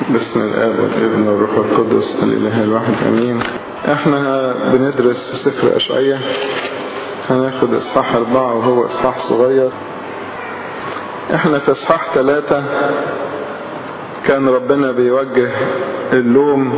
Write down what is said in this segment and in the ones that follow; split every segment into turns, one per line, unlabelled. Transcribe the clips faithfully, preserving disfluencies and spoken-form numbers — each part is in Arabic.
باسم الآب والابن والروح القدس الإله الواحد أمين. احنا بندرس في سفر أشعية، هناخد إصحاح أربعة وهو إصحاح صغير. احنا في إصحاح ثلاثة كان ربنا بيوجه اللوم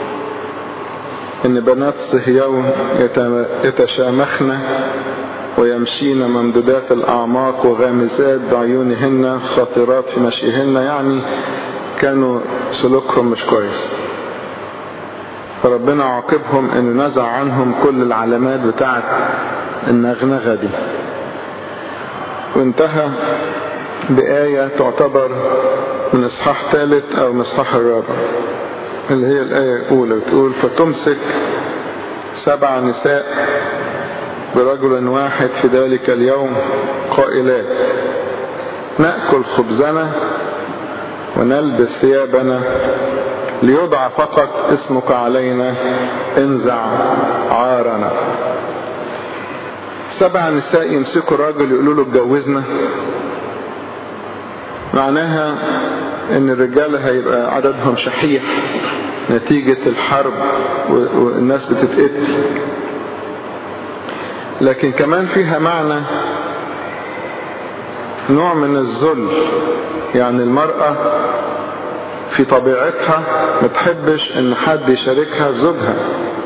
إن بنات صهيون يتشامخن ويمشين ممدودات الأعماق وغامزات بعيونهن خاطرات في مشيهن، يعني كانوا سلوكهم مش كويس. فربنا عاقبهم إنه نزع عنهم كل العلامات بتاعت النغنغة دي، وانتهى بآية تعتبر من إصحاح ثالث أو من إصحاح الرابع، اللي هي الآية الأولى بتقول: فتمسك سبع نساء برجل واحد في ذلك اليوم قائلات: نأكل خبزنا ونلبس ثيابنا ليضع فقط اسمك علينا، انزع عارنا. سبع نساء يمسكوا الراجل يقولوا له اتجوزنا، معناها ان الرجال هيبقى عددهم شحيح نتيجة الحرب والناس بتتقتل، لكن كمان فيها معنى نوع من الذل، يعني المرأة في طبيعتها ما تحبش ان حد يشاركها زوجها،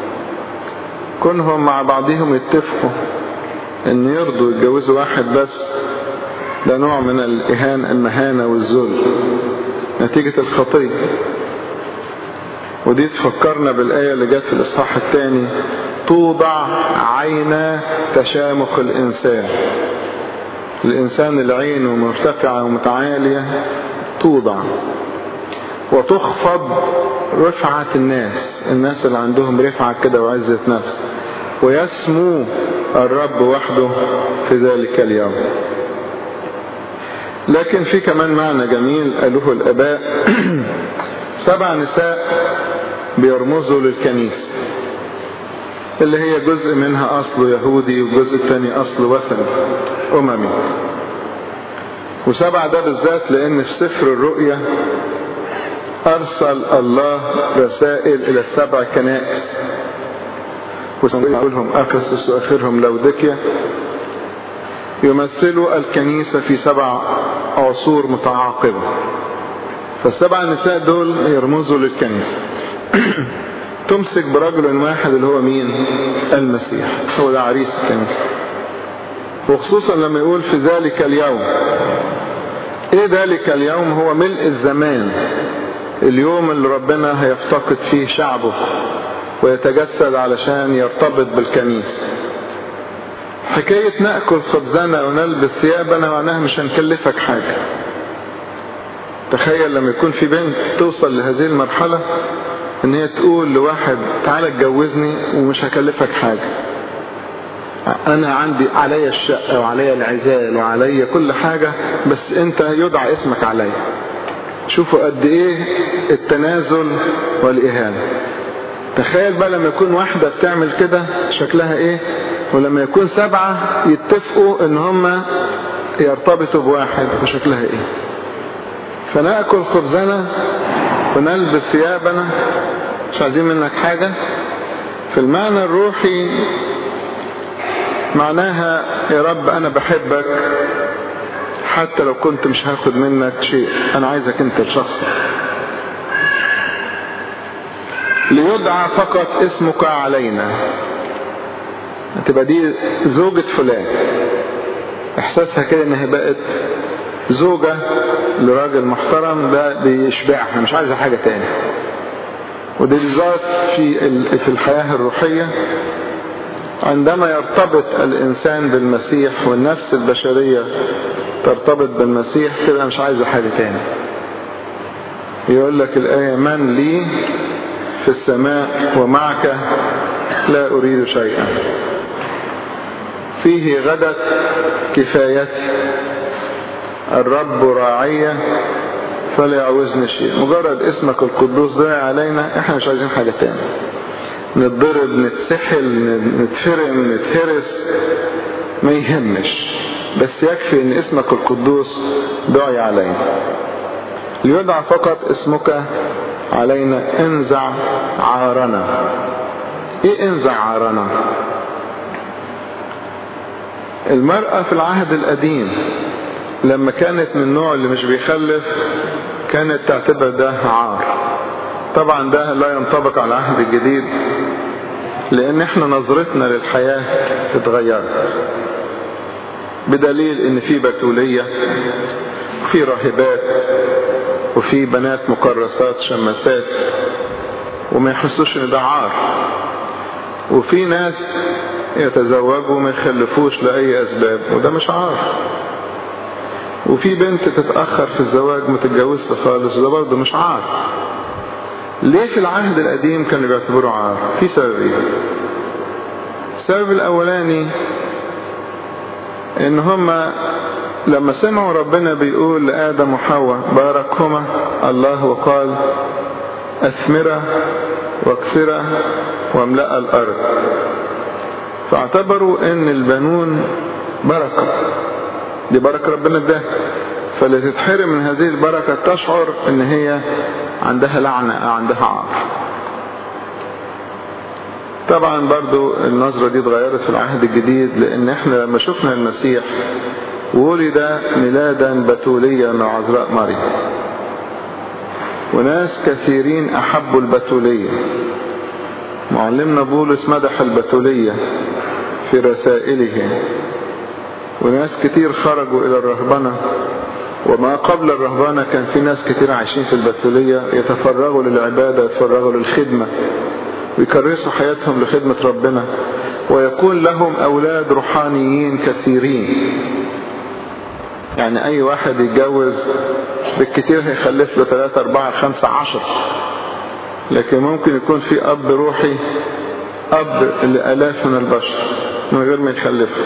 كونهم مع بعضهم يتفقوا ان يرضوا يتجوزوا واحد بس، ده نوع من الإهانة المهانة والذل نتيجة الخطية. ودي تفكرنا بالآية اللي جت في الإصحاح الثاني: توضع عين تشامخ الإنسان. الإنسان اللي عينه مرتفعة ومتعالية توضع، وتخفض رفعة الناس، الناس اللي عندهم رفعة كده وعزة نفس، ويسمو الرب وحده في ذلك اليوم. لكن في كمان معنى جميل قالوه الآباء. سبع نساء بيرمزوا للكنيسة اللي هي جزء منها أصله يهودي والجزء الثاني أصله وثني أممي. وسبع ده بالذات لأن في سفر الرؤيا أرسل الله رسائل إلى السبع كنائس، وسنقولهم أفسس وآخرهم لودكيا، يمثلوا الكنيسة في سبع عصور متعاقبة. فالسبع نساء دول يرمزوا للكنيسة. تمسك برجل واحد اللي هو مين؟ المسيح، هو ده عريس الكنيسة. وخصوصا لما يقول في ذلك اليوم. ايه ذلك اليوم؟ هو ملء الزمان، اليوم اللي ربنا هيفتقد فيه شعبه ويتجسد علشان يرتبط بالكنيسة. حكاية نأكل خبزنا ونلبس ثيابنا معناها مش هنكلفك حاجة. تخيل لما يكون في بنت توصل لهذه المرحلة ان هي تقول لواحد تعالى اتجوزني ومش هكلفك حاجة، انا عندي علي الشقة وعلي العزال وعلي كل حاجة، بس انت يدعى اسمك علي. شوفوا قد ايه التنازل والإهانة. تخيل بقى لما يكون واحدة بتعمل كده شكلها ايه، ولما يكون سبعة يتفقوا ان هم يرتبطوا بواحد وشكلها ايه. فنأكل خبزنا ونلبس ثيابنا، مش عايزين منك حاجة. في المعنى الروحي معناها يا رب انا بحبك حتى لو كنت مش هاخد منك شيء، انا عايزك انت الشخص. ليدعى فقط اسمك علينا، تبقى دي زوجة فلان، احساسها كده انها بقت زوجة لراجل محترم، ده بيشبعها مش عايزة حاجة تاني. ودي بالذات في في الحياة الروحية، عندما يرتبط الإنسان بالمسيح والنفس البشرية ترتبط بالمسيح كده مش عايزة حاجة تاني. يقول لك الآية: من لي في السماء ومعك لا أريد شيئا، فيه غدت كفايتي، الرب راعية فلا يعوزني شيء. مجرد اسمك القدوس ضايع علينا، احنا مش عايزين حاجة تاني. نتضرب، نتسحل، نتفرم، نتهرس، ما يهمش، بس يكفي ان اسمك القدوس دعي علينا. ليدعى فقط اسمك علينا انزع عارنا. ايه انزع عارنا؟ المرأة في العهد القديم لما كانت من النوع اللي مش بيخلف كانت تعتبر ده عار. طبعا ده لا ينطبق على العهد الجديد، لان احنا نظرتنا للحياة اتغيرت، بدليل ان في بتولية وفي راهبات وفي بنات مكرسات شماسات وما يحسوش ان ده عار، وفي ناس يتزوجوا وما يخلفوش لأي أسباب وده مش عار، وفي بنت تتأخر في الزواج ما تتجوزش خالص وده برضه مش عار. ليه في العهد القديم كانوا بيعتبروا عار؟ في سببين. السبب الأولاني إن هما لما سمعوا ربنا بيقول لآدم وحواء باركهما الله وقال أثمرة واكثرة واملأ الأرض، فاعتبروا ان البنون بركة، دي بركة ربنا اداها، فاللي تتحرم من هذه البركة تشعر ان هي عندها لعنة او عندها عار. طبعا برضو النظرة دي اتغيرت في العهد الجديد، لان احنا لما شفنا المسيح ولد ميلادا بتوليا مع عذراء مريم، وناس كثيرين احبوا البتولية. معلمنا بولس مدح البتولية في رسائله، وناس كتير خرجوا الى الرهبنة، وما قبل الرهبنة كان في ناس كتير عايشين في البتولية يتفرغوا للعبادة، يتفرغوا للخدمة ويكرسوا حياتهم لخدمة ربنا، ويكون لهم اولاد روحانيين كثيرين. يعني اي واحد يتجوز بالكتير هيخلف له ثلاثة اربعة خمسة عشر، لكن ممكن يكون في اب روحي اب لآلاف من البشر من غير ما يخلفه.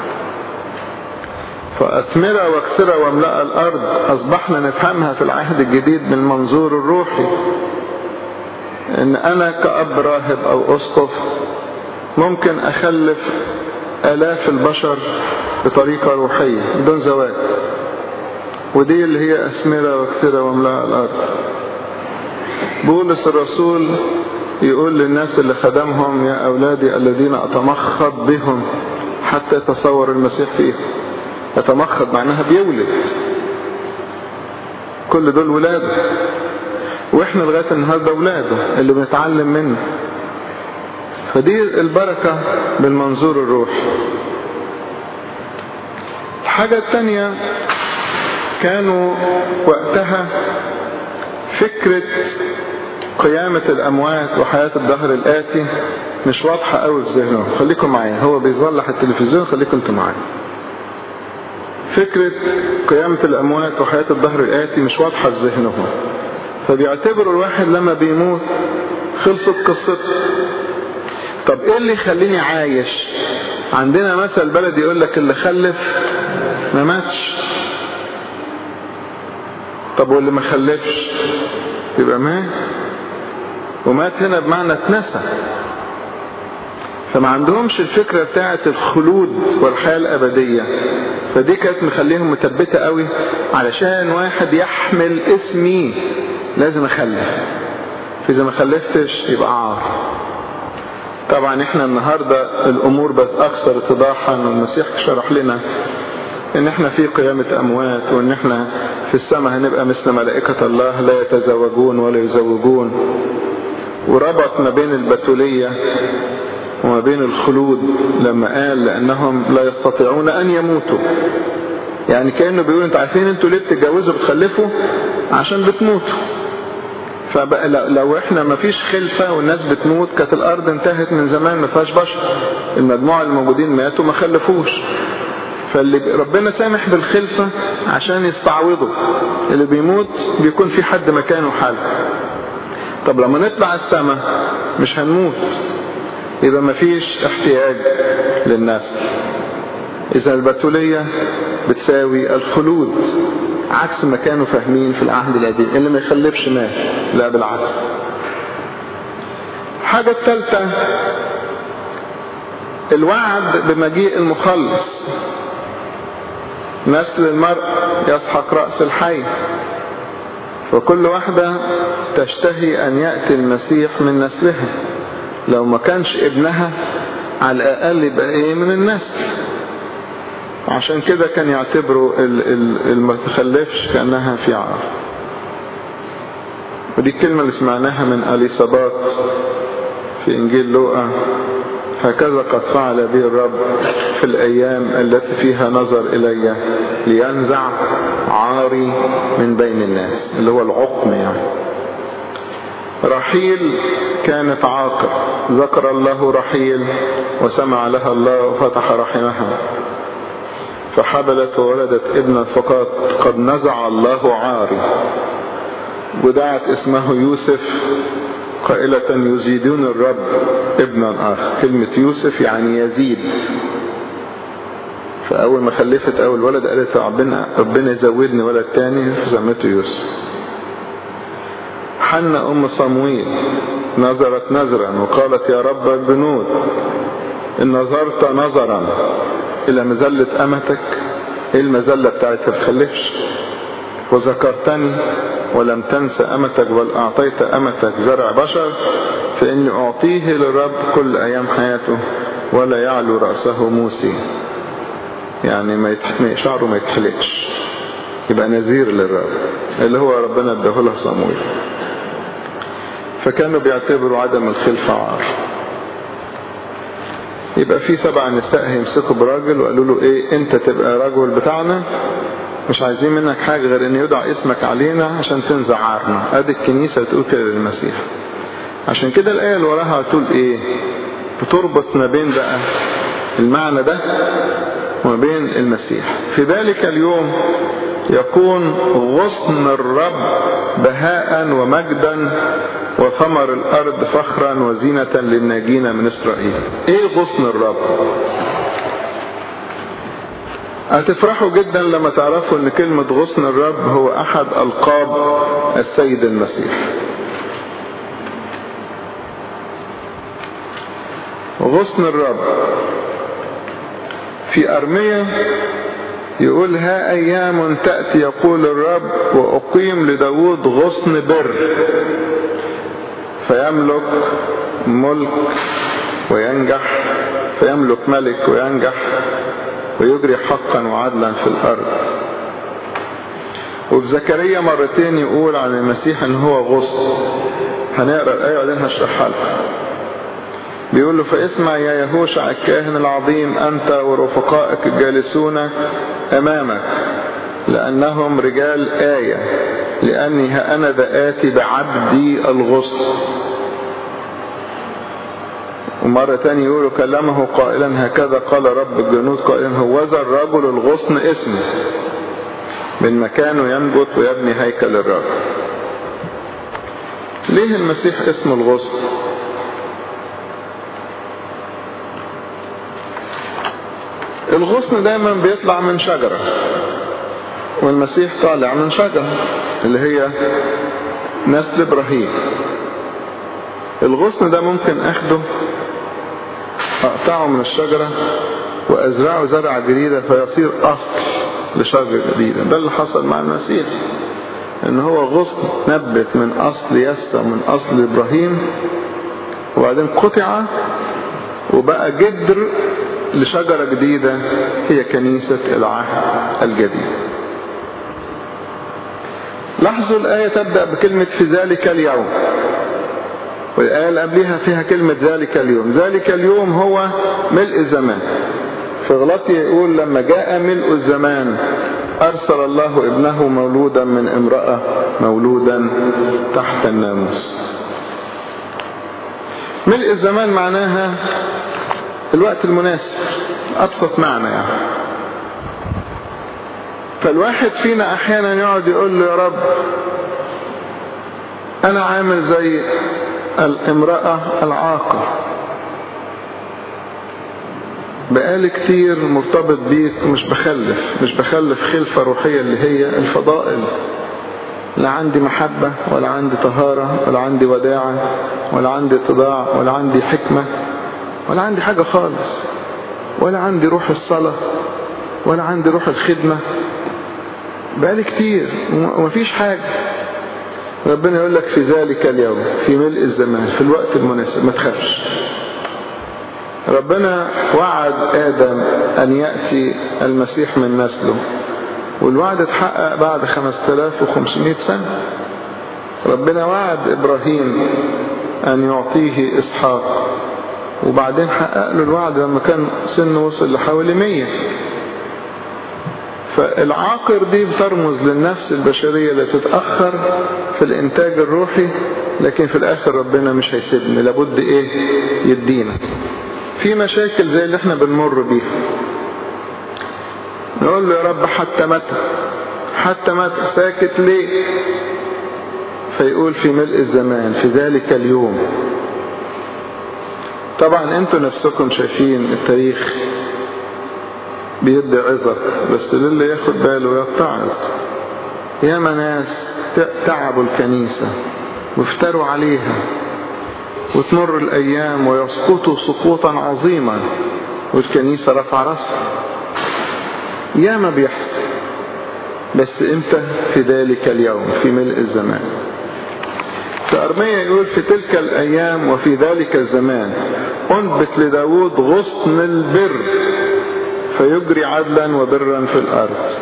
فأثمرة واكثرة واملأ الأرض أصبحنا نفهمها في العهد الجديد من المنظور الروحي، إن أنا كأب راهب أو أسقف ممكن أخلف آلاف البشر بطريقة روحية بدون زواج، ودي اللي هي أثمرة واكثرة واملأ الأرض. بولس الرسول يقول للناس اللي خدمهم يا أولادي الذين أتمخض بهم حتى يتصور المسيح فيهم. يتمخض معناها بيولد، كل دول ولاده، واحنا لغاية النهاردة ولاده اللي بنتعلم منه. فدي البركة بالمنظور الروحي. الحاجة التانية كانوا وقتها فكرة قيامة الأموات وحياة الدهر الآتي مش واضحة قوي في ذهنهم. خليكم معايا، هو بيصلح التلفزيون، خليكم انتوا معايا. فكرة قيامة الأموات وحياة الدهر الآتي مش واضحة في ذهنهم، فبيعتبروا الواحد لما بيموت خلصت قصته. طب ايه اللي يخليني عايش؟ عندنا مثل بلدي يقول لك اللي خلف ما ماتش. طب واللي ما خلفش يبقى مات، ومات هنا بمعنى اتنسى. فما عندهمش الفكرة بتاعت الخلود والحياة الأبدية، فدي كانت مخليهم متبتة قوي. علشان واحد يحمل اسمي لازم اخلف، فإذا ما خلفتش يبقى عار. طبعا احنا النهاردة الامور بقت اكثر اتضاحا، والمسيح شرح لنا ان احنا في قيامة اموات، وان احنا في السماء هنبقى مثل ملائكة الله لا يتزوجون ولا يزوجون، وربط ما بين البتولية وما بين الخلود لما قال لانهم لا يستطيعون ان يموتوا. يعني كأنه بيقول انتوا عارفين انتوا ليه بتتجوزوا بتخلفوا؟ عشان بتموتوا. فبقى لو احنا ما فيش خلفة والناس بتموت كانت الارض انتهت من زمان، ما فيهاش بشر، المجموعة الموجودين ماتوا ما خلفوش. فاللي ربنا سامح بالخلفة عشان يستعوضوا اللي بيموت، بيكون في حد مكانه حل. طب لما نطلع السماء مش هنموت، يبقى ما فيش احتياج للناس. اذا البتولية بتساوي الخلود، عكس ما كانوا فاهمين في العهد القديم اللي ما يخلفش مات، لا بالعكس. الحاجة الثالثة الوعد بمجيء المخلص. نسل المرء يسحق رأس الحي، وكل واحدة تشتهي أن يأتي المسيح من نسلها، لو ما كانش ابنها على الأقل يبقى إيه من النسل. عشان كده كان يعتبروا المتخلفش كأنها في عار. ودي الكلمة اللي سمعناها من أليصابات في إنجيل لوقا: هكذا قد فعل به الرب في الأيام التي فيها نظر إلي لينزع عاري من بين الناس، اللي هو العقم يعني. رحيل كانت عاقر، ذكر الله رحيل وسمع لها الله وفتح رحمها، فحبلت وولدت ابنا فقط قد نزع الله عاري، ودعت اسمه يوسف قائلة يزيدون الرب ابنا آخر. كلمة يوسف يعني يزيد. فأول ما خلفت أول ولد قالت ربنا ربنا يزودني ولد تاني، فسمته يوسف. حنة أم صمويل نظرت نظرا وقالت يا رب الجنود إن نظرت نظرا إلى مزلة أمتك. إيه المزلة بتاعتها؟ بتخلفش. وذكرتني ولم تنس أمتك بل أعطيت أمتك زرع بشر، فإني أعطيه للرب كل أيام حياته ولا يعلو رأسه موسي. يعني ما شعره ما يتحلقش، يبقى نذير للرب، اللي هو ربنا اداه له صمويل. فكانوا بيعتبروا عدم الخلفة عار. يبقى في سبع نساء هيمسكوا براجل وقالوا له ايه، انت تبقى رجل بتاعنا، مش عايزين منك حاجة غير ان يدعى اسمك علينا عشان تنزع عارنا. ادي الكنيسة تقول كده للمسيح. عشان كده الآية اللي وراها تقول ايه، بتربط ما بين بقى المعنى ده وما بين المسيح. في ذلك اليوم يكون غصن الرب بهاء ومجدا وثمر الأرض فخرا وزينة للناجين من إسرائيل. ايه غصن الرب؟ هتفرحوا جدا لما تعرفوا ان كلمة غصن الرب هو احد ألقاب السيد المسيح. غصن الرب في أرمية يقول ها أيام تأتي يقول الرب وأقيم لداود غصن بر فيملك ملك وينجح، فيملك ملك وينجح ويجري حقا وعدلا في الأرض. وفي زكريا مرتين يقول عن المسيح ان هو غصن. هنقرأ الآية وبعدين هشرحها لكم. بيقول له فاسمع يا يهوشع الكاهن العظيم أنت ورفقائك الجالسون أمامك لأنهم رجال آية، لأني ها أنا ذا آتي بعبدي الغصن. ومرة تانية يقول كلمه قائلا هكذا قال رب الجنود قائلا هوذا الرجل الغصن اسمه من مكانه ينبت ويبني هيكل الرب. ليه المسيح اسمه الغصن؟ الغصن دايما بيطلع من شجرة، والمسيح طالع من شجرة اللي هي نسل إبراهيم. الغصن ده ممكن أخده أقطعه من الشجرة وأزرعه زرعة جديدة فيصير أصل لشجرة جديدة. ده اللي حصل مع المسيح، إن هو غصن نبت من أصل يسى من أصل إبراهيم، وبعدين قطع وبقى جدر لشجرة جديدة هي كنيسة العهد الجديد. لاحظوا الآية تبدأ بكلمة في ذلك اليوم، والآية اللي قبلها فيها كلمة ذلك اليوم. ذلك اليوم هو ملء الزمان. في غلاطية يقول لما جاء ملء الزمان أرسل الله ابنه مولودا من امرأة مولودا تحت الناموس. ملء الزمان معناها الوقت المناسب، أبسط معنى يعني. فالواحد فينا أحيانا يقعد يقول له يا رب أنا عامل زي الامرأة العاقر، بقالي كتير مرتبط بيك ومش بخلف مش بخلف خلفة روحية اللي هي الفضائل. لا عندي محبة ولا عندي طهارة ولا عندي وداعة ولا عندي اتضاع ولا عندي حكمة ولا عندي حاجة خالص، ولا عندي روح الصلاة ولا عندي روح الخدمة. بقالي كتير ومفيش حاجة. ربنا يقول لك في ذلك اليوم، في ملء الزمان، في الوقت المناسب، ما تخافش. ربنا وعد آدم أن يأتي المسيح من نسله، والوعد اتحقق بعد خمسة آلاف وخمسمائة سنة. ربنا وعد إبراهيم أن يعطيه إسحاق، وبعدين حقق له الوعد لما كان سنه وصل لحوالي مية. فالعاقر دي بترمز للنفس البشرية اللي تتأخر في الإنتاج الروحي، لكن في الآخر ربنا مش هيسيبنا، لابد إيه يدينا. في مشاكل زي اللي احنا بنمر بيها، نقول له يا رب حتى متى، حتى متى ساكت ليه؟ فيقول في ملء الزمان، في ذلك اليوم. طبعا انتوا نفسكم شايفين التاريخ بيدي عظة، بس للي ياخد باله يتعظ. ياما ناس تعبوا الكنيسة وافتروا عليها، وتمر الأيام ويسقطوا سقوطا عظيما والكنيسة رفع رأسها. ياما بيحصل، بس امتى؟ في ذلك اليوم، في ملء الزمان. في أرمية يقول في تلك الأيام وفي ذلك الزمان أنبت لداود غصن البر فيجري عدلا وبرا في الأرض.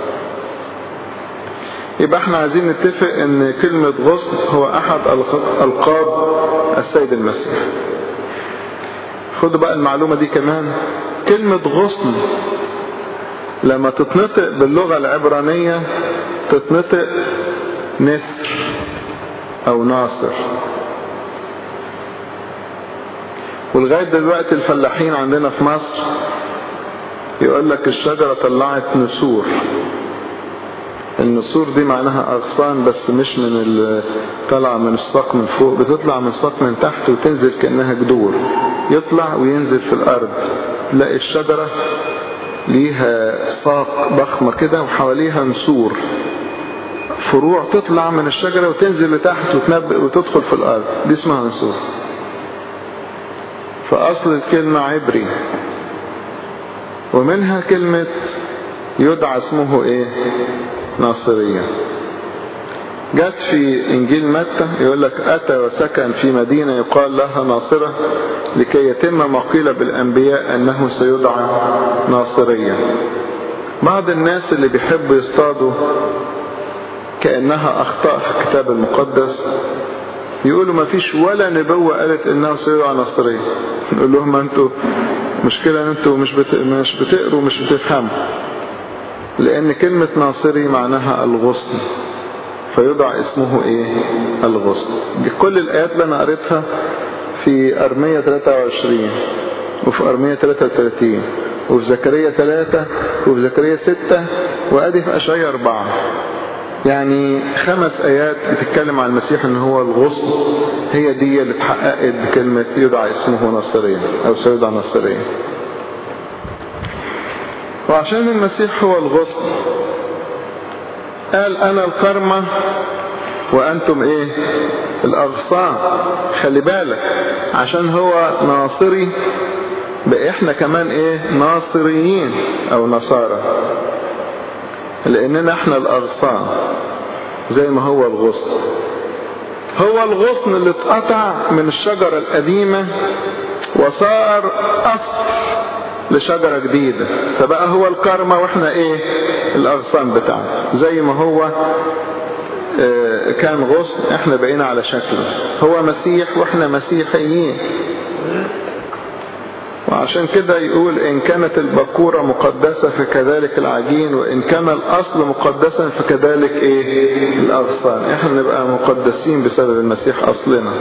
يبقى احنا عايزين نتفق ان كلمة غصن هو احد ألقاب السيد المسيح. خدوا بقى المعلومة دي كمان، كلمة غصن لما تتنطق باللغة العبرانية تتنطق نسر او ناصر. ولغاية دلوقتي الفلاحين عندنا في مصر يقول لك الشجرة طلعت نسور. النسور دي معناها أغصان، بس مش من طلع من الساق من فوق، بتطلع من الساق من تحت وتنزل كأنها جذور، يطلع وينزل في الأرض. تلاقي الشجرة ليها ساق ضخمة كده وحواليها نسور، فروع تطلع من الشجرة وتنزل لتحت وتنبئ وتدخل في الأرض، دي اسمها نسور. فأصل الكلمة عبري، ومنها كلمة يدعى اسمه ايه؟ ناصرية. جت في انجيل متى يقول لك اتى وسكن في مدينة يقال لها ناصرة لكي يتم ما قيل بالانبياء انه سيدعى ناصريا. بعض الناس اللي بيحبوا يصطادوا كأنها اخطاء في الكتاب المقدس يقولوا ما فيش ولا نبوة قالت انه سيدعى ناصريا. نقول لهم انتوا مشكلة ان انتوا مش بت... مش بتقروا مش بتفهموا، لان كلمة ناصري معناها الغصن، فيدعى اسمه ايه؟ الغصن. دي كل الايات اللي انا قريتها في ارمية ثلاثة وعشرين وفي ارمية ثلاثة وثلاثين وفي زكريا ثلاثة وفي زكريا ستة وادي في اشعياء أربعة. يعني خمس ايات بتتكلم عن المسيح ان هو الغصن، هي دي اللي اتحققت بكلمة يدعى اسمه ناصريا او سيدعى ناصريا. وعشان المسيح هو الغصن قال انا الكرمة وانتم ايه؟ الاغصان. خلي بالك عشان هو ناصري بقى احنا كمان ايه؟ ناصريين او نصارى، لاننا احنا الاغصان زي ما هو الغصن. هو الغصن اللي اتقطع من الشجرة القديمة وصار اصل لشجرة جديدة، فبقى هو الكرمة واحنا ايه؟ الاغصان بتاعته. زي ما هو اه كان غصن احنا بقينا على شكله. هو مسيح واحنا مسيحيين. وعشان كده يقول إن كانت البكورة مقدسة فكذلك العجين، وإن كان الأصل مقدسا فكذلك إيه؟ الأغصان. إحنا نبقى مقدسين بسبب المسيح أصلنا.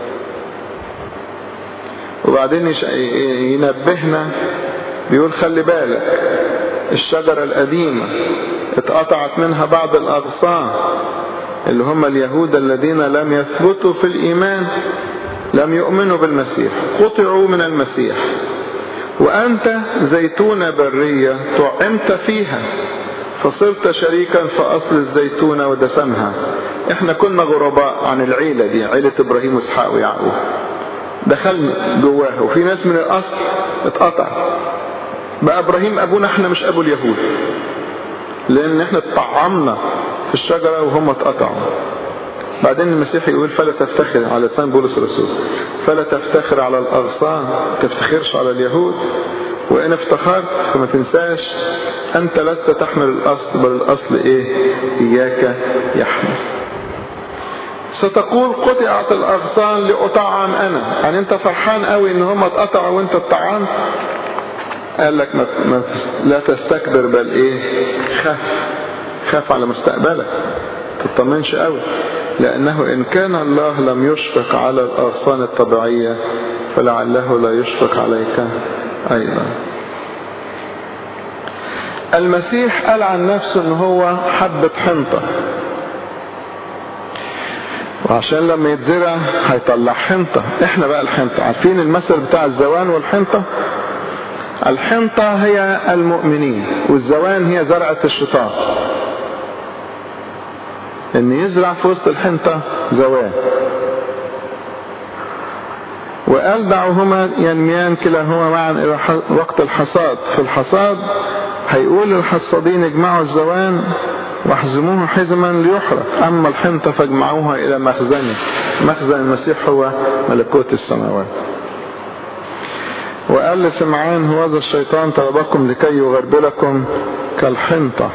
وبعدين ينبهنا بيقول خلي بالك الشجرة القديمة اتقطعت منها بعض الأغصان اللي هم اليهود الذين لم يثبتوا في الإيمان، لم يؤمنوا بالمسيح، قطعوا من المسيح. وأنت زيتونة برية طعمت فيها فصرت شريكا في أصل الزيتونة ودسمها. احنا كنا غرباء عن العيلة دي، عيلة إبراهيم وإسحاق ويعقوب، دخلنا جواها وفي ناس من الأصل اتقطع. بقى إبراهيم أبونا، احنا مش أبو اليهود، لأن احنا اتطعمنا في الشجرة وهم اتقطعوا. بعدين المسيح يقول فلا تفتخر، على لسان بولس الرسول، فلا تفتخر على الأغصان، تفتخرش على اليهود، وإن افتخرت فما تنساش أنت لست تحمل الأصل، بل الأصل إيه؟ إياك يحمل. ستقول قطعت الأغصان لأطعم أنا، يعني أنت فرحان قوي إن هم اتقطعوا وأنت اتطعمت. قال لك ما ما لا تستكبر، بل إيه؟ خاف خاف على مستقبلك، تطمنش قوي، لأنه إن كان الله لم يشفق على الأغصان الطبيعية فلعله لا يشفق عليك أيضا. المسيح قال عن نفسه إن هو حبة حنطة، وعشان لما يتزرع هيطلع حنطة. احنا بقى الحنطة، عارفين المثل بتاع الزوان والحنطة؟ الحنطة هي المؤمنين، والزوان هي زرعة الشيطان. ان يزرع في وسط الحنطة زوان. وقال دعوهما ينميان كلاهما معا الى وقت الحصاد. في الحصاد هيقول للحصادين اجمعوا الزوان واحزموه حزما ليحرق، اما الحنطة فاجمعوها الى مخزنه. مخزن المسيح هو ملكوت السماوات. وقال لسمعان هوذا الشيطان طلبكم لكي يغربلكم كالحنطة.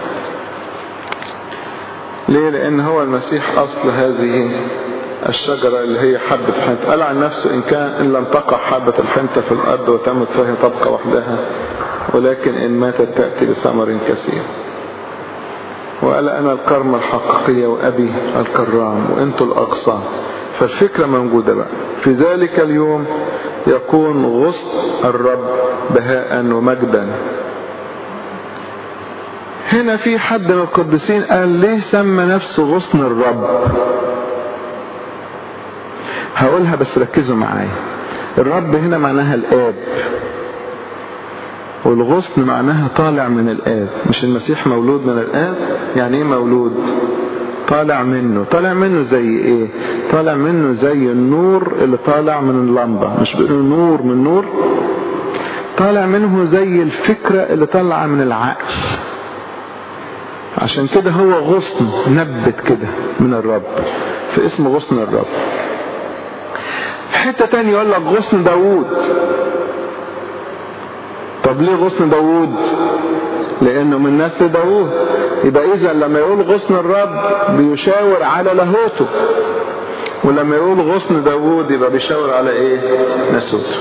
ليه؟ لان هو المسيح اصل هذه الشجرة اللي هي حبة حنطة. قال عن نفسه إن كان إن لم تقع حبة الحنطة في الأرض وتمت فهي تبقى وحدها، ولكن إن ماتت تأتي بثمر كثير. وقال أنا الكرمة الحقيقية وأبي الكرام وأنتوا الأغصان. فالفكرة موجودة بقى. في ذلك اليوم يكون غصن الرب بهاء ومجدا. هنا في حد من القديسين قال ليه سمى نفسه غصن الرب؟ هقولها بس ركزوا معايا. الرب هنا معناها الآب، والغصن معناها طالع من الآب. مش المسيح مولود من الآب؟ يعني ايه مولود؟ طالع منه. طالع منه زي ايه؟ طالع منه زي النور اللي طالع من اللمبة. مش بيقولوا نور من نور؟ طالع منه زي الفكرة اللي طالعة من العقل. عشان كده هو غصن نبت كده من الرب، في اسم غصن الرب. حتة تانية يقول لك غصن داوود. طب ليه غصن داوود؟ لانه من نسل داوود. يبقى اذا لما يقول غصن الرب بيشاور على لاهوته، ولما يقول غصن داوود يبقى بيشاور على ايه؟ ناسوته.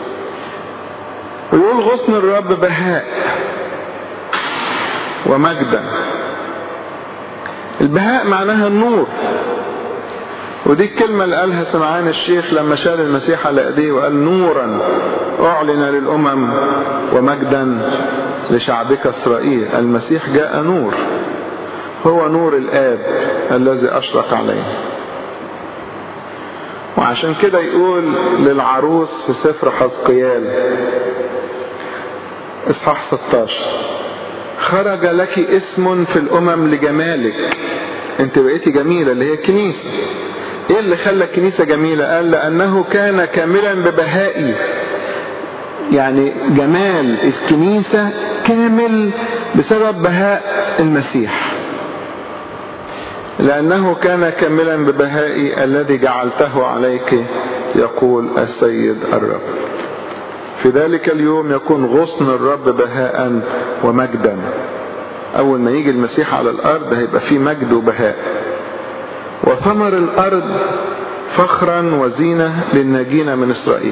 ويقول غصن الرب بهاء ومجدا. البهاء معناها النور، ودي الكلمة اللي قالها سمعان الشيخ لما شال المسيح على ايديه وقال نورا اعلن للامم ومجدا لشعبك اسرائيل. المسيح جاء نور، هو نور الآب الذي اشرق عليه. وعشان كده يقول للعروس في سفر حزقيال اصحاح ستة عشر خرج لك اسم في الامم لجمالك. انت بقيتي جميلة، اللي هي الكنيسة. ايه اللي خلى الكنيسة جميلة؟ قال لانه كان كاملا ببهائي. يعني جمال الكنيسة كامل بسبب بهاء المسيح. لانه كان كاملا ببهائي الذي جعلته عليك، يقول السيد الرب. في ذلك اليوم يكون غصن الرب بهاء ومجدا. اول ما يجي المسيح على الارض هيبقى فيه مجد وبهاء. وثمر الارض فخرا وزينة للناجين من اسرائيل.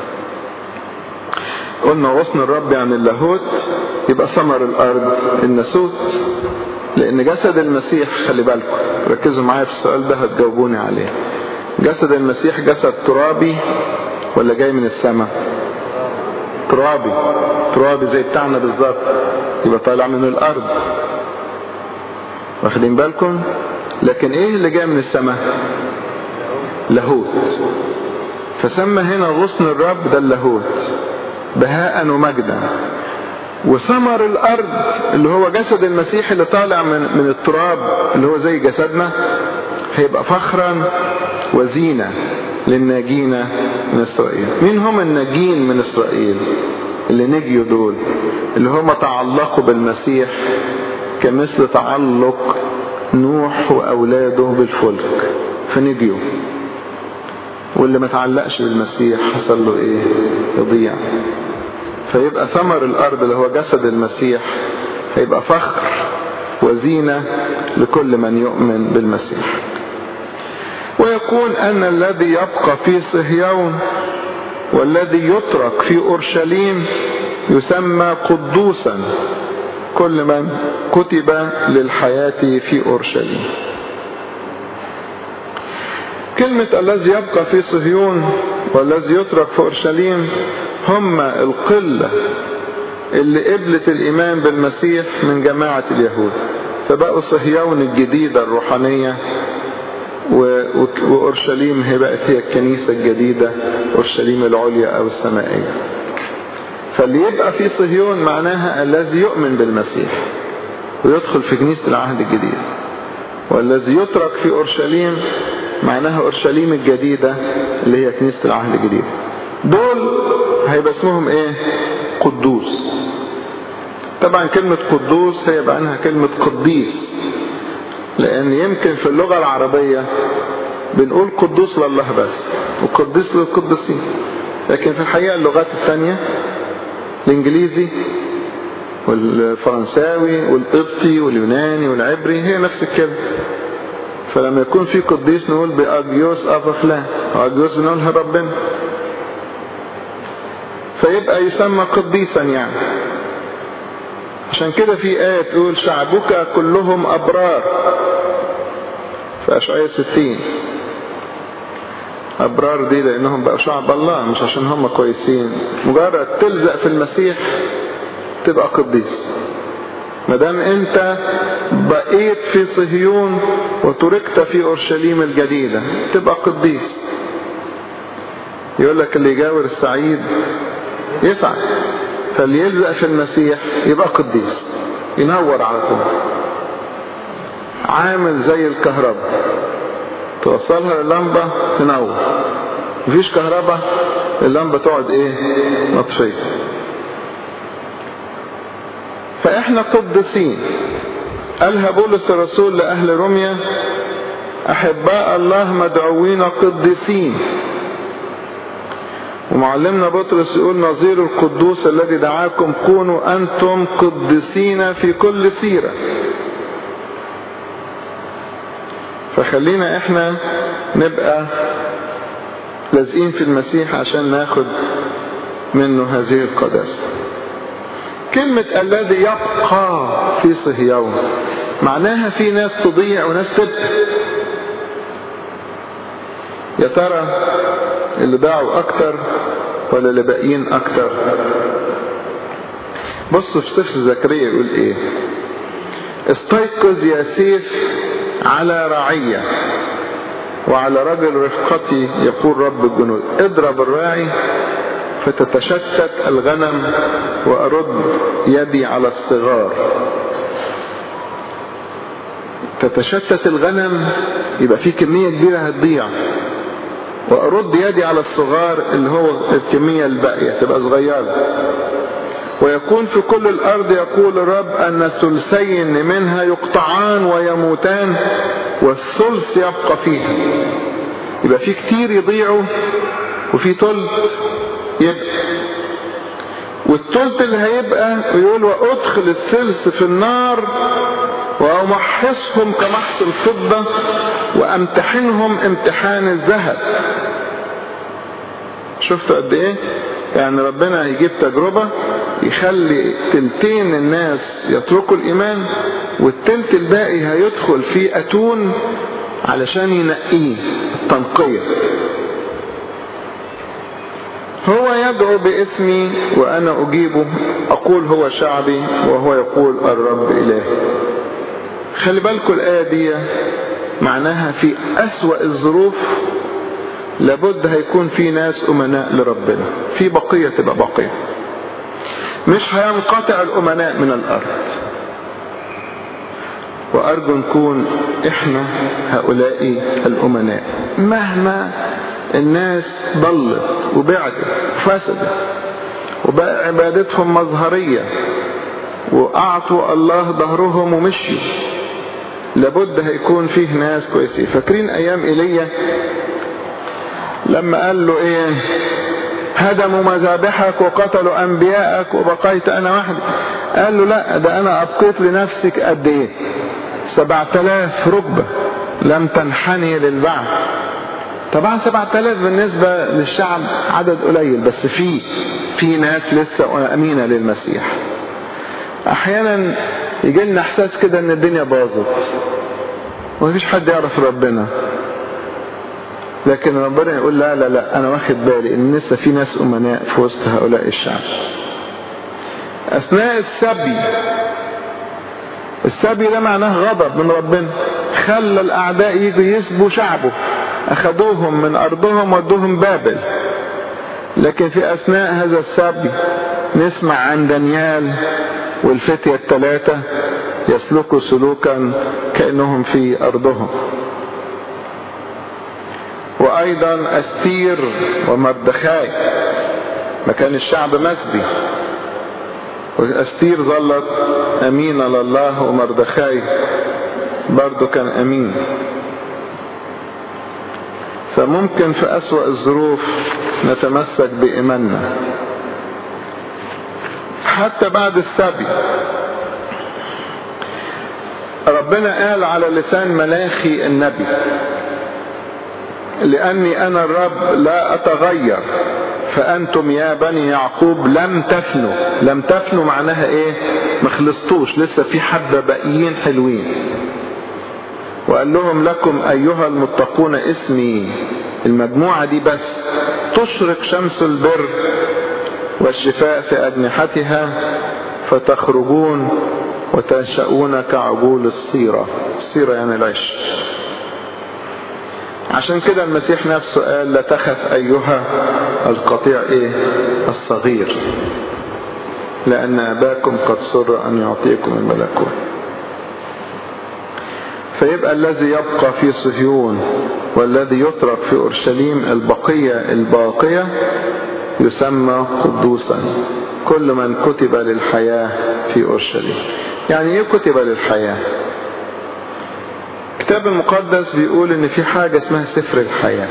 قلنا غصن الرب يعني اللاهوت، يبقى ثمر الارض الناسوت. لان جسد المسيح، خلي بالكم ركزوا معايا في السؤال ده هتجاوبوني عليه. جسد المسيح جسد ترابي ولا جاي من السماء؟ ترابي. ترابي زي بتاعنا بالظبط، يبقى طالع من الارض. واخدين بالكم؟ لكن ايه اللي جاي من السماء؟ لاهوت. فسمى هنا غصن الرب ده اللاهوت بهاء ومجدا. وثمر الارض اللي هو جسد المسيح اللي طالع من من التراب اللي هو زي جسدنا هيبقى فخرا وزينة للناجين من اسرائيل. مين هم الناجين من اسرائيل؟ اللي نجيوا دول اللي هم تعلقوا بالمسيح كمثل تعلق نوح واولاده بالفلك. فنجيوا، واللي ما تعلقش بالمسيح حصل له ايه؟ يضيع. فيبقى ثمر الارض اللي هو جسد المسيح هيبقى فخر وزينة لكل من يؤمن بالمسيح. ويكون ان الذي يبقى في صهيون والذي يترك في اورشليم يسمى قدوسا، كل من كتب للحياة في اورشليم. كلمة الذي يبقى في صهيون والذي يترك في اورشليم هم القلة اللي قبلت الايمان بالمسيح من جماعة اليهود، فبقوا صهيون الجديدة الروحانية، وأورشليم هي بقت هي الكنيسة الجديدة، أورشليم العليا أو السمائية. فاللي يبقى في صهيون معناها الذي يؤمن بالمسيح ويدخل في كنيسة العهد الجديد، والذي يترك في أورشليم معناها أورشليم الجديدة اللي هي كنيسة العهد الجديد. دول هيبقى اسمهم ايه؟ قدوس. طبعا كلمة قدوس هي بعنها كلمة قديس، لأن يمكن في اللغة العربية بنقول قدوس لله بس وقديس للقدسين، لكن في الحقيقة اللغات الثانية الإنجليزي والفرنساوي والقبطي واليوناني والعبري هي نفس الكلمة. فلما يكون في قديس نقول بأجيوس أبا فلان، وأجيوس بنقولها ربنا، فيبقى يسمى قديسا يعني. عشان كده في آية تقول شعبك كلهم أبرار في أشعياء ستين. أبرار دي لأنهم بقوا شعب الله، مش عشان هم كويسين. مجرد تلزق في المسيح تبقى قديس. مدام انت بقيت في صهيون وتركت في أورشليم الجديدة تبقى قديس. يقول لك اللي يجاور السعيد يسعد، فاللي يلزق في المسيح يبقى قديس، ينور على طول، عامل زي الكهرباء، توصلها لللمبة تنور، مفيش كهرباء اللمبة تقعد ايه؟ مطفية. فاحنا قدسين. قالها بولس الرسول لأهل روميا أحباء الله مدعوين قدسين. ومعلمنا بطرس يقول نظير القدوس الذي دعاكم كونوا أنتم قدسين في كل سيرة. فخلينا احنا نبقى لازقين في المسيح عشان ناخد منه هذه القداسة. كلمة الذي يبقى في صهيون معناها في ناس تضيع وناس تبقى. يا ترى اللي ضاعوا اكتر ولا اللي باقيين اكتر؟ بصوا في سفر زكريا يقول ايه؟ استيقظ يا سيف على رعية وعلى رجل رفقتي يقول رب الجنود، اضرب الراعي فتتشتت الغنم وأرد يدي على الصغار. تتشتت الغنم يبقى في كمية كبيرة هتضيع، وأرد يدي على الصغار اللي هو الكمية الباقية تبقى صغيرة. ويكون في كل الأرض يقول الرب أن ثلثين منها يقطعان ويموتان والثلث يبقى فيها. يبقى في كتير يضيعوا وفي ثلث يبقى، والثلث اللي هيبقى يقول وأدخل الثلث في النار وأمحصهم كمحص الفضة وأمتحنهم امتحان الذهب. شفتوا قد ايه؟ يعني ربنا هيجيب تجربة يخلي تلتين الناس يتركوا الإيمان، والتلت الباقي هيدخل في أتون علشان ينقيه التنقية. هو يدعو باسمي وأنا أجيبه، أقول هو شعبي وهو يقول الرب إلهي. خلي بالكم الآية دي معناها في أسوأ الظروف لابد هيكون في ناس أمناء لربنا، في بقية تبقى بقية، مش هينقطع الأمناء من الأرض. وأرجو نكون إحنا هؤلاء الأمناء مهما الناس ضلت وبعدت وفسدت وبقى عبادتهم مظهرية وأعطوا الله ظهرهم ومشيوا، لابد هيكون فيه ناس كويسين. فاكرين ايام ايليا لما قال له ايه؟ هدموا مذابحك وقتلوا انبياءك وبقيت انا وحدي. قال له لا، ده انا ابقيت لنفسك قد ايه؟ سبعة آلاف ركبة لم تنحني للبعث. طبعا سبعة آلاف بالنسبة للشعب عدد قليل، بس في في ناس لسه امينة للمسيح. احيانا يجي لنا احساس كده ان الدنيا باظت ومفيش حد يعرف ربنا، لكن ربنا يقول لا لا لا، انا واخد بالي ان لسه في ناس امناء في وسط هؤلاء الشعب. اثناء السبي، السبي ده معناه غضب من ربنا، خلى الاعداء يجوا يسبوا شعبه، اخذوهم من ارضهم ودوهم بابل. لكن في اثناء هذا السبي نسمع عن دانيال والفتية الثلاثة يسلكوا سلوكا كأنهم في أرضهم. وأيضا أستير ومردخاي، ما كان الشعب مسبي وأستير ظلت أمينة لله، ومردخاي برضو كان أمين. فممكن في أسوأ الظروف نتمسك بإيماننا حتى بعد السبي. ربنا قال على لسان ملاخي النبي: لأني أنا الرب لا أتغير، فأنتم يا بني يعقوب لم تفنوا. لم تفنوا معناها إيه؟ ما خلصتوش، لسه في حبة باقيين حلوين. وقال لهم: لكم أيها المتقون اسمي. المجموعة دي بس تشرق شمس البر والشفاء في أجنحتها، فتخرجون وتنشؤون كعجول الصيرة. الصيرة يعني العش. عشان كده المسيح نفسه قال: لا تخف أيها القطيع إيه؟ الصغير، لأن أباكم قد سر أن يعطيكم الملكوت. فيبقى الذي يبقى في صهيون والذي يترك في أورشليم، البقية الباقية، يسمى قدوسا، كل من كتب للحياة في أورشليم. يعني ايه كتب للحياة؟ الكتاب المقدس بيقول ان في حاجة اسمها سفر الحياة.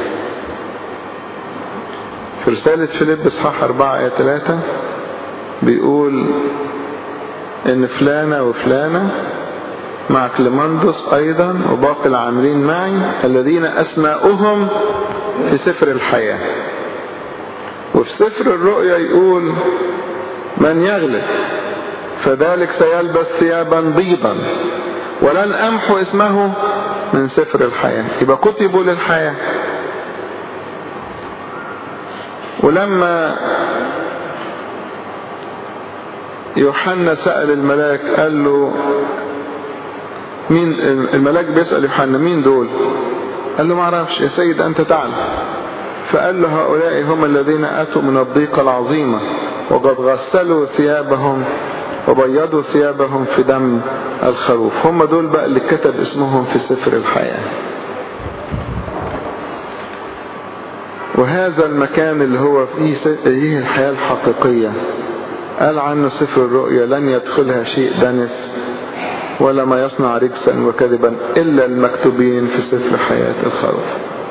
في رسالة فيليب اصحاح أربعة آية ثلاثة بيقول ان فلانة وفلانة مع كليماندوس ايضا وباقي العاملين معي الذين اسماؤهم في سفر الحياة. وفي سفر الرؤيا يقول: من يغلب فذلك سيلبس ثيابا بيضا ولن امحو اسمه من سفر الحياة. يبقى كتبوا للحياة. ولما يوحنا سأل الملاك قال له مين؟ الملاك بيسأل يوحنا: مين دول؟ قال له: ما اعرفش يا سيد، انت تعلم. فقال له: هؤلاء هم الذين أتوا من الضيقة العظيمة وقد غسلوا ثيابهم وبيضوا ثيابهم في دم الخروف. هم دول بقى اللي كتب اسمهم في سفر الحياة. وهذا المكان اللي هو فيه الحياة الحقيقية قال عنه سفر الرؤيا: لن يدخلها شيء دنس ولا ما يصنع رجسا وكذبا إلا المكتوبين في سفر حياة الخروف.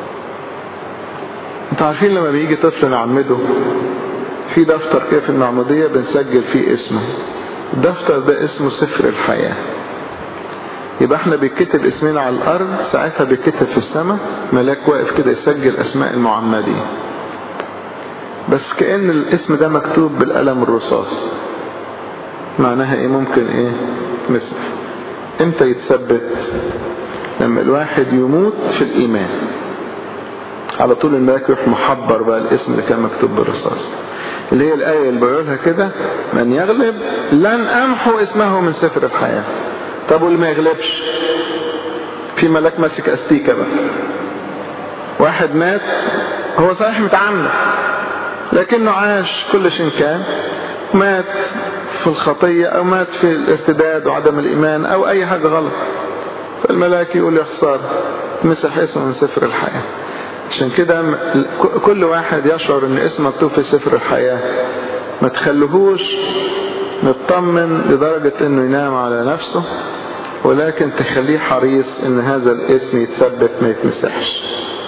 انتوا عارفين لما بيجي طفل نعمده في دفتر كده في المعمودية بنسجل فيه اسمه. الدفتر ده اسمه سفر الحياة. يبقى احنا بيتكتب اسمنا على الارض، ساعتها بيتكتب في السماء، ملاك واقف كده يسجل اسماء المعمدين. بس كأن الاسم ده مكتوب بالقلم الرصاص. معناها ايه؟ ممكن ايه؟ مسح. امتى يتثبت؟ لما الواحد يموت في الايمان، على طول الملاك يروح محبر بقى الاسم اللي كان مكتوب بالرصاص، اللي هي الآية اللي بقولها كده: من يغلب لن أمحو اسمه من سفر الحياة. طب واللي ما يغلبش؟ في ملاك ماسك أستيكة بقى. واحد مات، هو صحيح متعمد لكنه عاش كل شيء كان، مات في الخطية أو مات في الارتداد وعدم الإيمان أو أي حاجة غلط، فالملاك يقول: يا خسارة، مسح اسمه من سفر الحياة. عشان كده كل واحد يشعر ان اسمه مكتوب في سفر الحياة ما تخلوهوش مطمن لدرجة انه ينام على نفسه ولكن تخليه حريص ان هذا الاسم يتثبت ما يتمسحش.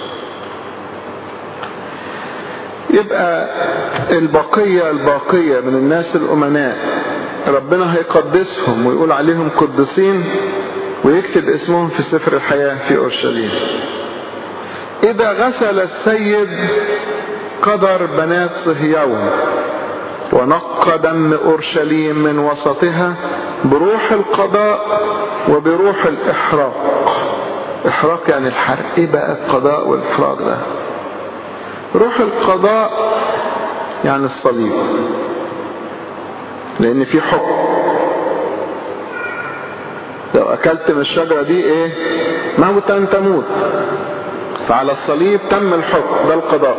يبقى البقية الباقية من الناس الأمناء ربنا هيقدسهم ويقول عليهم قدسين ويكتب اسمهم في سفر الحياة في أورشليم. إذا غسل السيد قدر بنات صهيون ونقى دم أورشليم من وسطها بروح القضاء وبروح الإحراق. إحراق يعني الحرق. إيه بقى القضاء والإحراق ده؟ روح القضاء يعني الصليب، لأن في حكم. لو أكلت من الشجرة دي إيه؟ موتا تموت. فعلى الصليب تم الحكم، ده القضاء.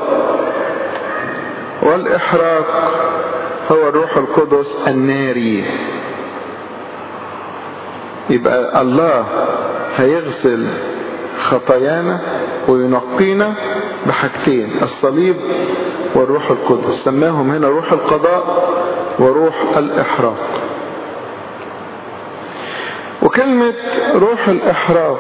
والإحراق هو الروح القدس الناري. يبقى الله هيغسل خطايانا وينقينا بحاجتين، الصليب والروح القدس. سماهم هنا روح القضاء وروح الإحراق. وكلمة روح الإحراق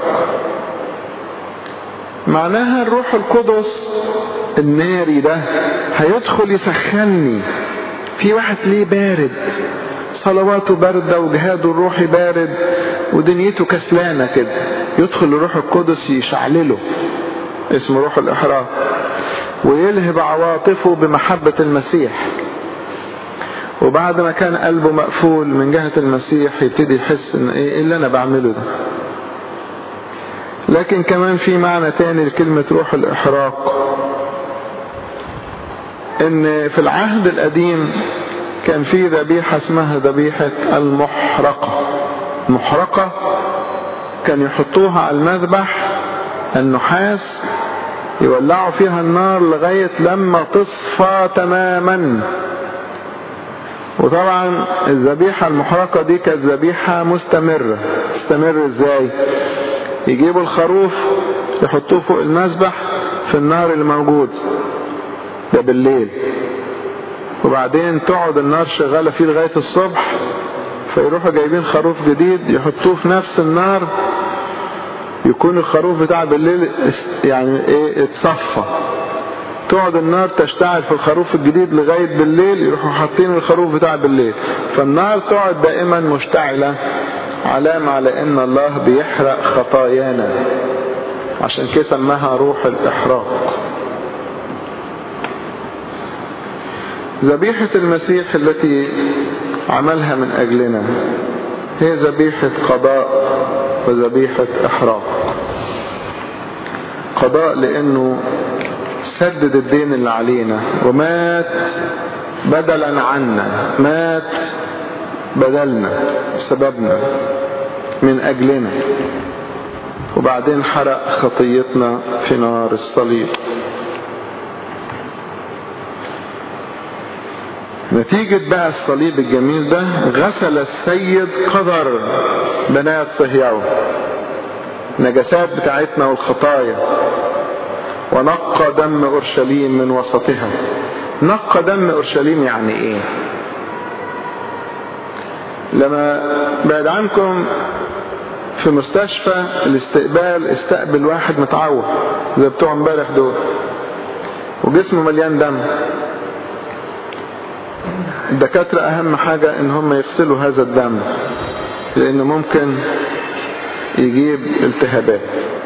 معناها الروح القدس الناري ده هيدخل يسخنني. في واحد ليه بارد، صلواته باردة وجهاده الروحي بارد ودنيته كسلانة كده، يدخل الروح القدس يشعلله، اسمه روح الإحراق، ويلهب عواطفه بمحبة المسيح. وبعد ما كان قلبه مقفول من جهة المسيح يبتدي يحس ان ايه اللي انا بعمله ده. لكن كمان في معنى تاني لكلمة روح الإحراق، ان في العهد القديم كان في ذبيحة اسمها ذبيحة المحرقة. محرقة كان يحطوها على المذبح النحاس، يولعوا فيها النار لغاية لما تصفى تماما. وطبعا الذبيحة المحرقة دي كانت ذبيحة مستمرة. تستمر ازاي؟ يجيبوا الخروف يحطوه فوق المذبح في النار اللي موجود ده بالليل، وبعدين تقعد النار شغالة فيه لغاية الصبح، فيروحوا جايبين خروف جديد يحطوه في نفس النار، يكون الخروف بتاع بالليل يعني ايه اتصفى. تقعد النار تشتعل في الخروف الجديد لغاية بالليل، يروحوا حاطين الخروف بتاع بالليل، فالنار تقعد دائما مشتعلة، علامة على ان الله بيحرق خطايانا. عشان كده سماها روح الإحراق. ذبيحة المسيح التي عملها من أجلنا هي ذبيحة قضاء وذبيحة إحراق. قضاء لأنه سدد الدين اللي علينا ومات بدلا عنا، مات بدلنا بسببنا من أجلنا، وبعدين حرق خطيتنا في نار الصليب. نتيجة بقى الصليب الجميل ده غسل السيد قدر بنات صهيون، نجاسات بتاعتنا والخطايا، ونقى دم أورشليم من وسطها. نقى دم أورشليم يعني ايه؟ لما بعد عنكم في مستشفى الاستقبال استقبل واحد متعور زي بتوع امبارح دول وجسمه مليان دم، الدكاترة اهم حاجة ان هم يغسلوا هذا الدم، لانه ممكن يجيب التهابات،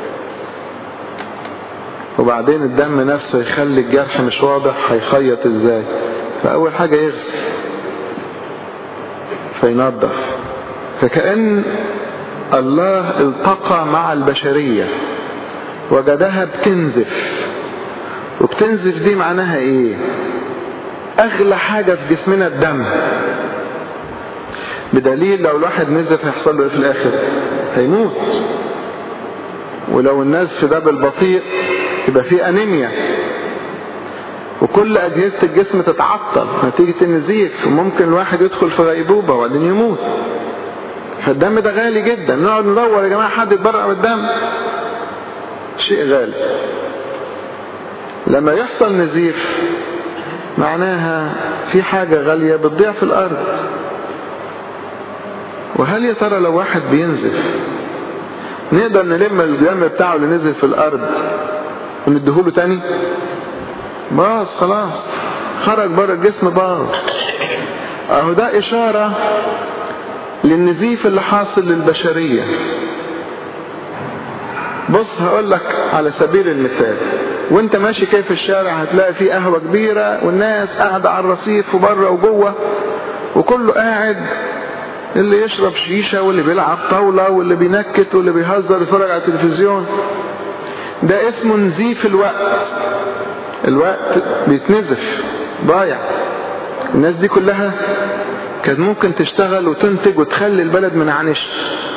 وبعدين الدم نفسه يخلي الجرح مش واضح هيخيط ازاي. فاول حاجة يغسل فينظف. فكأن الله التقى مع البشرية وجدها بتنزف، وبتنزف دي معناها ايه؟ اغلى حاجة في جسمنا الدم، بدليل لو الواحد نزف هيحصل له ايه في الاخر؟ هيموت. ولو النزف ده بالبطيء يبقى فيه انيميا، وكل اجهزة الجسم تتعطل نتيجة النزيف، وممكن الواحد يدخل في غيبوبة وبعدين يموت. فالدم ده غالي جدا، نقعد ندور يا جماعة حد يتبرع بالدم، شيء غالي. لما يحصل نزيف معناها في حاجة غالية بتضيع في الارض. وهل يا ترى لو واحد بينزف نقدر نلم الدم بتاعه اللي نزل في الارض ونديهوله تاني؟ باظ خلاص، خرج بره الجسم باظ. اهو ده اشارة للنزيف اللي حاصل للبشرية. بص هقول لك على سبيل المثال، وانت ماشي كيف في الشارع هتلاقي فيه قهوة كبيرة والناس قاعدة على الرصيف وبره وجوه، وكله قاعد، اللي يشرب شيشة واللي بيلعب طاولة واللي بينكت واللي بيهزر يتفرج على التلفزيون. ده اسمه نزيف الوقت. الوقت بيتنزف ضايع. الناس دي كلها كانت ممكن تشتغل وتنتج وتخلي البلد من عنش،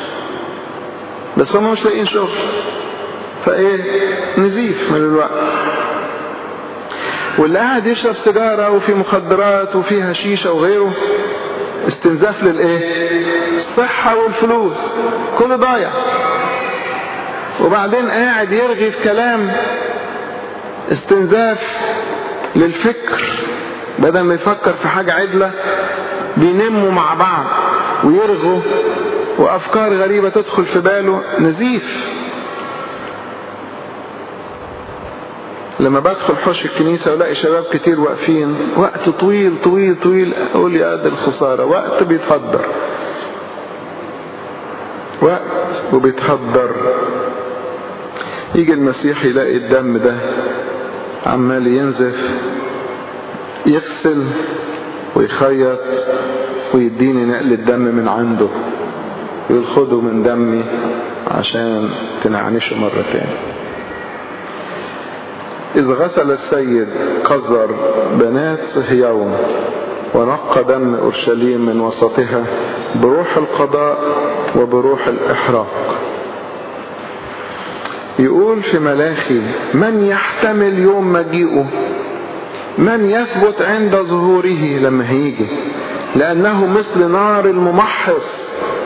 بس هم مش لاقيين شغل، فايه نزيف من الوقت. واللي قاعد يشرب سيجارة وفي مخدرات وفيها شيشة وغيره استنزاف للايه؟ الصحة والفلوس، كله ضايع. وبعدين قاعد يرغي في كلام استنزاف للفكر، بدل ما يفكر في حاجة عدلة بينموا مع بعض ويرغوا وأفكار غريبة تدخل في باله، نزيف. لما بدخل حوش الكنيسة ولاقي شباب كتير واقفين وقت طويل طويل طويل، أقول يا قد الخسارة، وقت بيتهدر، وقت وبيتهدر. يجي المسيح يلاقي الدم ده عمال ينزف، يغسل ويخيط ويديني نقل الدم من عنده، يقول خدوا من دمي عشان تنعنشوا مرة تاني. إذ غسل السيد قذر بنات صهيون ونقى دم أورشليم من وسطها بروح القضاء وبروح الإحراق. يقول في ملاخي من يحتمل يوم مجيئه، من يثبت عند ظهوره لما هيجي، لأنه مثل نار الممحص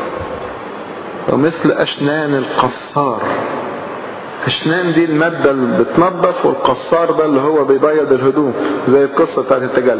ومثل أشنان القصار. أشنان دي المادة اللي بتنظف، والقصار ده اللي هو بيبيض الهدوم زي القصة بتاعت التجلي.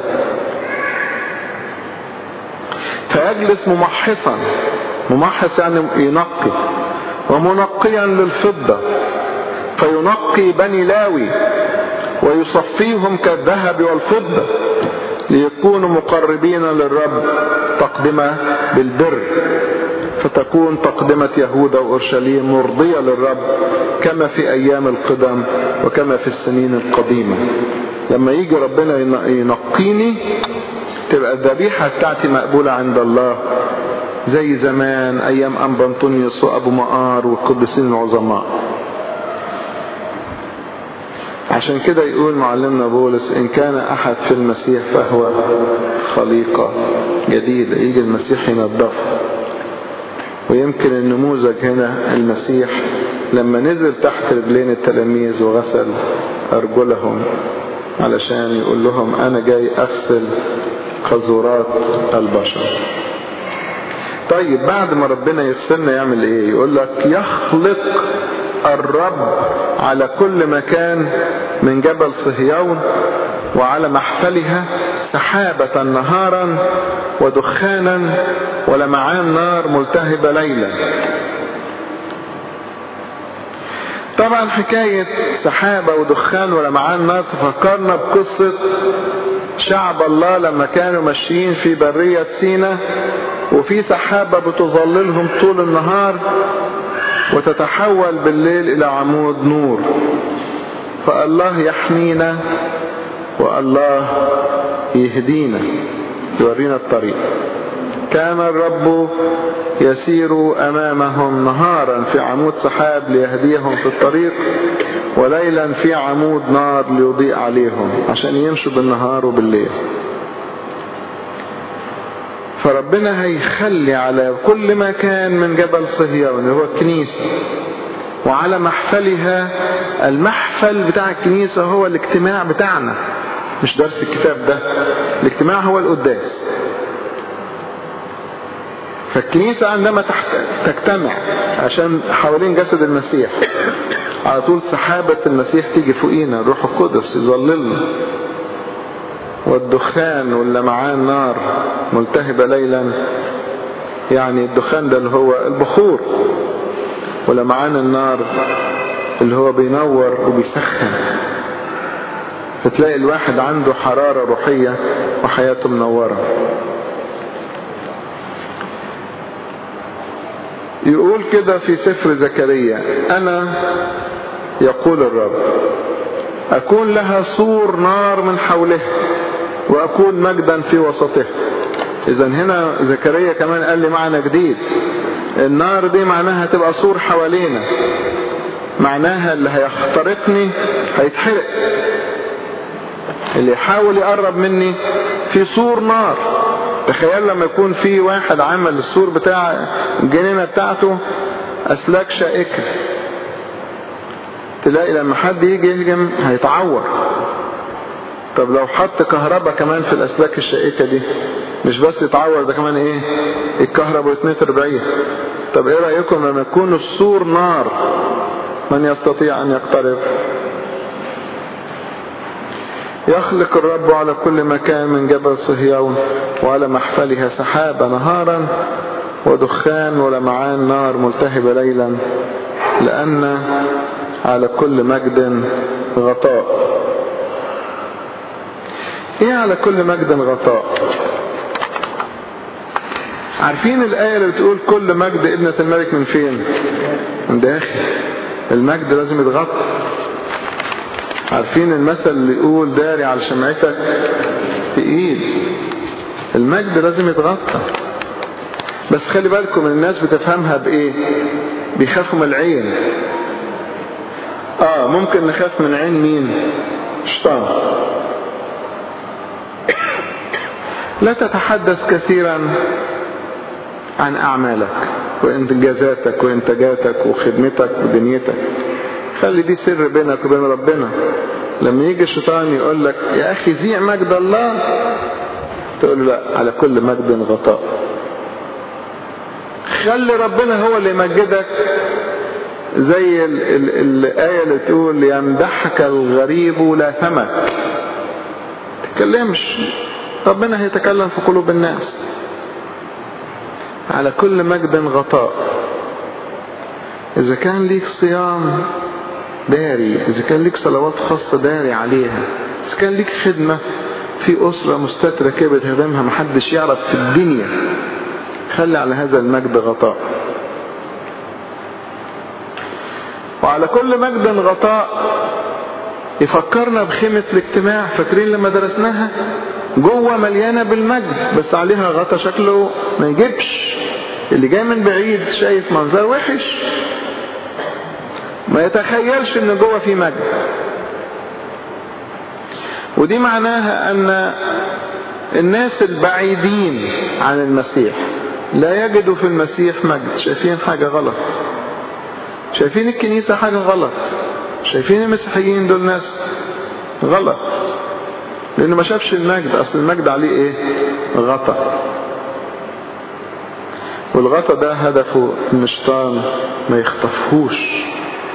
فيجلس ممحصا، ممحص يعني ينقي، ومنقيا للفضة فينقي بني لاوي ويصفيهم كالذهب والفضة ليكونوا مقربين للرب تقدمة بالبر، فتكون تقدمة يهوذا وأورشليم مرضية للرب كما في أيام القدم وكما في السنين القديمة. لما يجي ربنا ينقيني تبقى الذبيحة بتاعتي مقبولة عند الله زي زمان أيام أنبا أنطونيوس وأبو مقار والقديسين العظماء. عشان كده يقول معلمنا بولس إن كان أحد في المسيح فهو خليقة جديدة. يجي المسيح ينظفه. ويمكن النموذج هنا المسيح لما نزل تحت رجلين التلاميذ وغسل أرجلهم علشان يقول لهم أنا جاي أغسل قذورات البشر. طيب بعد ما ربنا يغسلنا يعمل ايه؟ يقول لك يخلق الرب على كل مكان من جبل صهيون وعلى محفلها سحابة نهارا ودخانا ولمعان نار ملتهبة ليلا. طبعا حكاية سحابة ودخان ولمعان نار تفكرنا بقصة شعب الله لما كانوا ماشيين في برية سينا وفي سحابة بتظللهم طول النهار وتتحول بالليل إلى عمود نور. فالله يحمينا والله يهدينا يورينا الطريق. كان الرب يسير أمامهم نهارا في عمود سحاب ليهديهم في الطريق وليلا في عمود نار ليضيء عليهم عشان يمشوا بالنهار وبالليل. فربنا هيخلي على كل مكان من جبل صهيون اللي هو الكنيسة وعلى محفلها. المحفل بتاع الكنيسة هو الاجتماع بتاعنا، مش درس الكتاب ده. الاجتماع هو القداس. فالكنيسة عندما تجتمع عشان حوالين جسد المسيح على طول سحابة المسيح تيجي فوقينا، الروح القدس يظللنا، والدخان واللمعان نار ملتهبة ليلا. يعني الدخان ده اللي هو البخور ولمعان النار اللي هو بينور وبيسخن، فتلاقي الواحد عنده حرارة روحية وحياته منورة. يقول كده في سفر زكريا: أنا يقول الرب أكون لها سور نار من حولها وأكون مجدا في وسطها. إذن هنا زكريا كمان قال لي معنى جديد، النار دي معناها تبقى سور حوالينا، معناها اللي هيخترقني هيتحرق، اللي يحاول يقرب مني في سور نار. تخيل لما يكون في واحد عمل السور بتاع الجنينة بتاعته أسلاك شائكة، تلاقي لما حد يجي يهجم هيتعور. طب لو حط كهرباء كمان في الأسلاك الشائكة دي، مش بس يتعور، ده كمان ايه؟ الكهرباء اتنين اربعين. طب ايه رأيكم لما يكون السور نار، من يستطيع ان يقترب؟ يخلق الرب على كل مكان من جبل صهيون وعلى محفلها سحابة نهارا ودخان ولمعان نار ملتهبة ليلا، لأن على كل مجد غطاء. ايه على كل مجد غطاء؟ عارفين الآية اللي بتقول كل مجد ابنة الملك من فين؟ من داخل. المجد لازم يتغطى. عارفين المثل اللي يقول داري على شمعتك تقيل؟ المجد لازم يتغطى. بس خلي بالكم الناس بتفهمها بايه؟ بيخافوا من العين. اه ممكن نخاف من عين مين؟ الشيطان. لا تتحدث كثيرا عن اعمالك وانجازاتك وانتاجاتك وخدمتك ودنيتك، خلي دي سر بينك وبين ربنا. لما يجي الشيطان يقول لك يا اخي زيع مجد الله، تقول له لا، على كل مجد غطاء. خلي ربنا هو اللي يمجدك، زي ال ال الآية اللي تقول يمدحك الغريب لا ثمك. تتكلمش، ربنا هيتكلم في قلوب الناس. على كل مجد غطاء. إذا كان ليك صيام داري، إذا كان ليك صلوات خاصة داري عليها، إذا كان ليك خدمة في أسرة مستترة كده بتخدمها محدش يعرف في الدنيا، خلي على هذا المجد غطاء. وعلى كل مجد غطاء يفكرنا بخيمة الاجتماع. فاكرين لما درسناها؟ جوه مليانة بالمجد بس عليها غطا شكله ما يجيبش، اللي جاي من بعيد شايف منظر وحش، ما يتخيلش ان جوه في مجد. ودي معناها ان الناس البعيدين عن المسيح لا يجدوا في المسيح مجد، شايفين حاجة غلط، شايفين الكنيسة حاجة غلط، شايفين المسيحيين دول ناس غلط، لانه ما شافش المجد. اصل المجد عليه ايه؟ غطا. والغطا ده هدفه ان الشيطان ما يخطفهوش.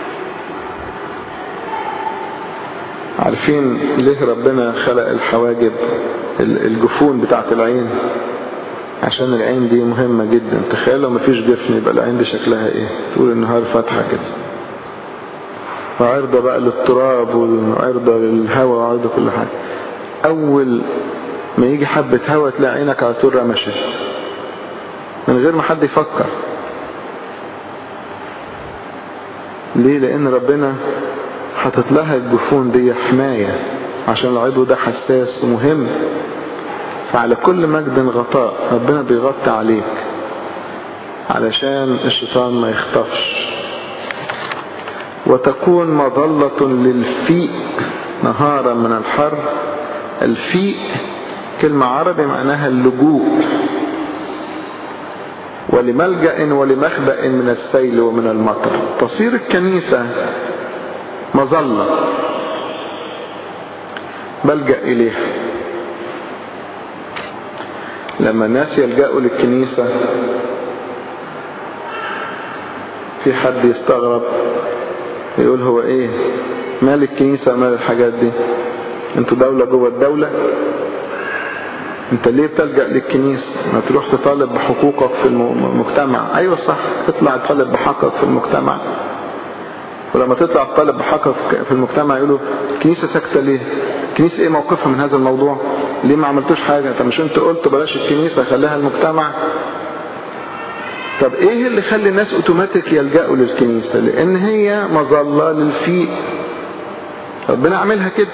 عارفين ليه ربنا خلق الحواجب الجفون بتاعت العين؟ عشان العين دي مهمة جدا. تخيل لو مفيش جفن يبقى العين دي شكلها ايه؟ تقول النهار فاتحة كده، وعرضة بقى للتراب وعرضة للهواء وعرضة كل حاجة. اول ما يجي حبة هواء تلاقي عينك على طول رمشت من غير ما حد يفكر. ليه؟ لان ربنا حطت لها الجفون دي حماية عشان العضو ده حساس ومهم. فعلى كل مجد غطاء، ربنا بيغطي عليك علشان الشيطان ما يخطفش. وتكون مظلة للفيء نهارا من الحر. الفيء كلمة عربي معناها اللجوء، ولملجأ ولمخبأ من السيل ومن المطر. تصير الكنيسة مظلة بلجأ إليها. لما الناس يلجأوا للكنيسة، في حد يستغرب يقول هو ايه مال الكنيسة مال الحاجات دي؟ انتوا دولة جوه الدولة؟ انت ليه بتلجأ للكنيسة؟ ما تروح تطالب بحقوقك في المجتمع. ايوه صح، تطلع تطالب بحقك في المجتمع، ولما تطلع تطالب بحقك في المجتمع يقولوا الكنيسة ساكتة ليه؟ الكنيسة ايه موقفها من هذا الموضوع؟ ليه ما عملتوش حاجة؟ طب مش انت قلت بلاش الكنيسة خليها المجتمع؟ طب ايه اللي يخلي الناس اوتوماتيك يلجأوا للكنيسة؟ لان هي مظلة للفيء، ربنا عاملها كده.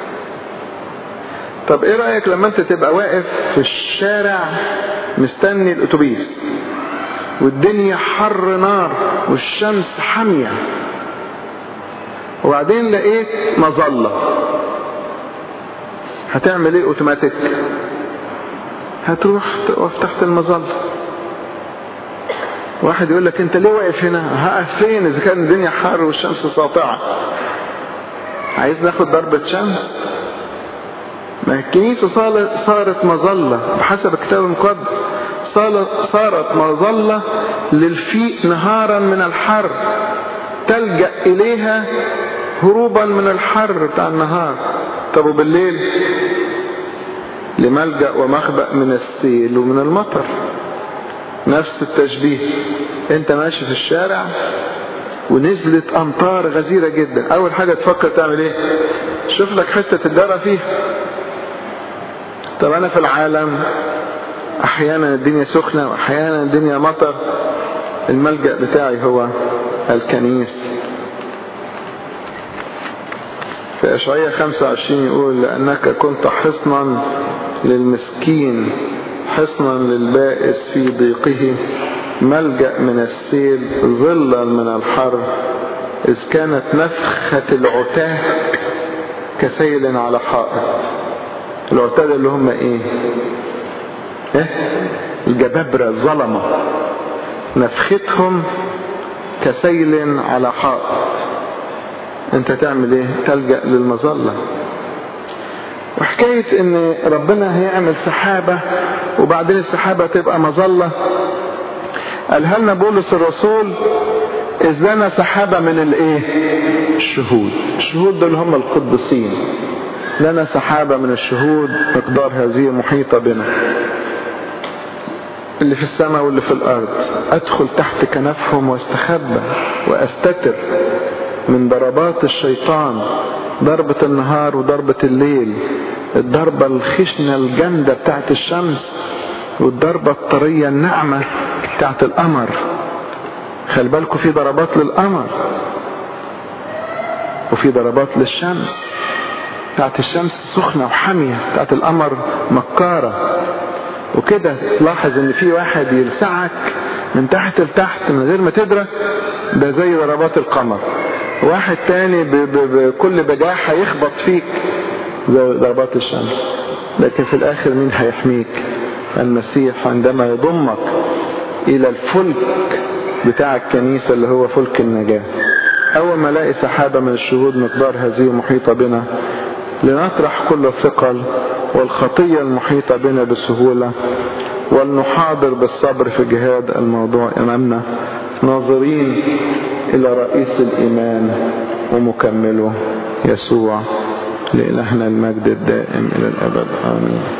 طب ايه رأيك لما انت تبقى واقف في الشارع مستني الاتوبيس والدنيا حر نار والشمس حامية، وبعدين لقيت مظلة، هتعمل ايه اوتوماتيك؟ هتروح تقف تحت المظلة. واحد يقول لك انت ليه واقف هنا؟ هقف فين اذا كان الدنيا حر والشمس ساطعة؟ عايز ناخد ضربة شمس؟ ما الكنيسة صارت مظلة بحسب الكتاب المقدس، صارت مظلة للفيء نهارا من الحر، تلجأ إليها هروبا من الحر بتاع النهار. طب وبالليل؟ لملجأ ومخبأ من السيل ومن المطر. نفس التشبيه، انت ماشي في الشارع ونزلت أمطار غزيرة جدا، أول حاجة تفكر تعمل ايه؟ شوف لك حتة تتجرى فيها. طب أنا في العالم أحيانا الدنيا سخنة وأحيانا الدنيا مطر، الملجأ بتاعي هو الكنيسة. في أشعياء خمسة وعشرين يقول لأنك كنت حصنا للمسكين، حصنا للبائس في ضيقه، ملجأ من السيل، ظلا من الحر، إذ كانت نفخة العتاه كسيل على حائط. العتاد اللي هم ايه؟ ايه؟ الجبابرة الظلمة، نفختهم كسيل على حائط. انت تعمل ايه؟ تلجأ للمظلة. وحكاية ان ربنا هيعمل سحابة وبعدين السحابة تبقى مظلة، قالها لنا بولس الرسول إذ لنا سحابة من الايه؟ الشهود. الشهود دول هم القدسين. لنا سحابة من الشهود مقدار هذه محيطة بنا، اللي في السماء واللي في الأرض. أدخل تحت كنفهم واستخبى وأستتر من ضربات الشيطان، ضربة النهار وضربة الليل، الضربة الخشنة الجامدة بتاعت الشمس والضربة الطرية الناعمة بتاعت القمر. خلي بالكم في ضربات للقمر وفي ضربات للشمس. بتاعت الشمس سخنة وحامية، بتاعت القمر مكارة. وكده تلاحظ ان في واحد يلسعك من تحت لتحت من غير ما تدرك، ده زي ضربات القمر. واحد تاني بكل بجاحة يخبط فيك زي ضربات الشمس. لكن في الاخر مين هيحميك؟ المسيح عندما يضمك الى الفلك بتاع الكنيسة اللي هو فلك النجاة. اول ما الاقي سحابة من الشهود مقدار هذه محيطة بنا، لنطرح كل الثقل والخطية المحيطة بنا بسهولة، ولنحاضر بالصبر في جهاد الموضوع أمامنا، ناظرين إلى رئيس الإيمان ومكمله يسوع. لإلهنا المجد الدائم إلى الأبد، آمين.